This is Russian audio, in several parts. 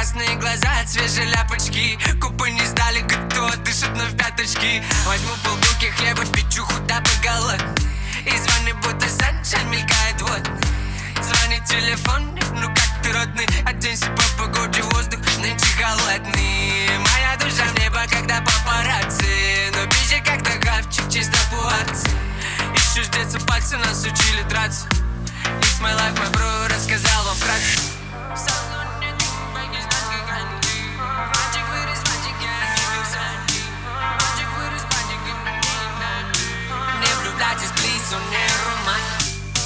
красные глаза от свежей ляпочки. Купы не сдали, кто дышит на в пяточки. Возьму полбуки хлеба, печуху, да голодный. И звони, будто саншайн мелькает, вот. Звонит телефон, ну как ты, родный? Оденься по погоде, воздух нынче холодный. Моя душа в небо, когда папарацци. Но пища как тагавчик, чисто пуатцы. Еще с детства пальцы нас учили драться. It's my life, мой бро рассказал вам вкратце. Не влюбляйтесь, please, он не романтик.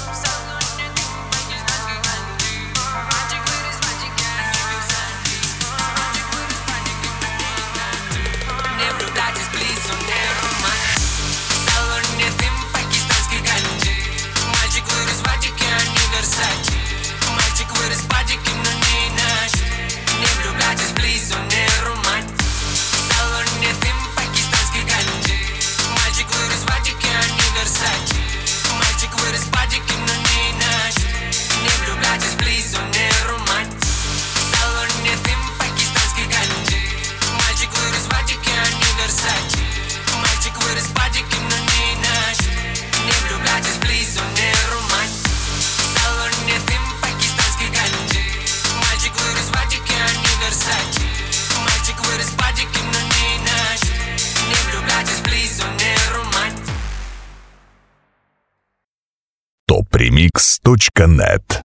Не влюбляйтесь, please, он не романтик. Салон не дым, пакистанский ганджи. Мальчик вырос в Атике, а не Версачи. Мальчик вырос в Падике, но не иначе. Не влюбляйтесь, please, он не романтик. Салон не дым, пакистанский ганджи. Мальчик вырос в Атике, а не Версачи. Мальчик вырос в Падике, но не иначе. Не влюбляйтесь, please, он не романтик. Салон не дым, пакистанский ганджи. Мальчик вырос в Атике, а не Версачи. Мальчик вырос в Падике, но не иначе. Не влюбляйтесь, please, он не романтик. Салон не дым, пакистанский ганджи. Мальчик вырос в Атике, а не Версачи. Мальчик вырос в Падике, но не иначе. Не влюбляйтесь, please, он не романтик. topremix.net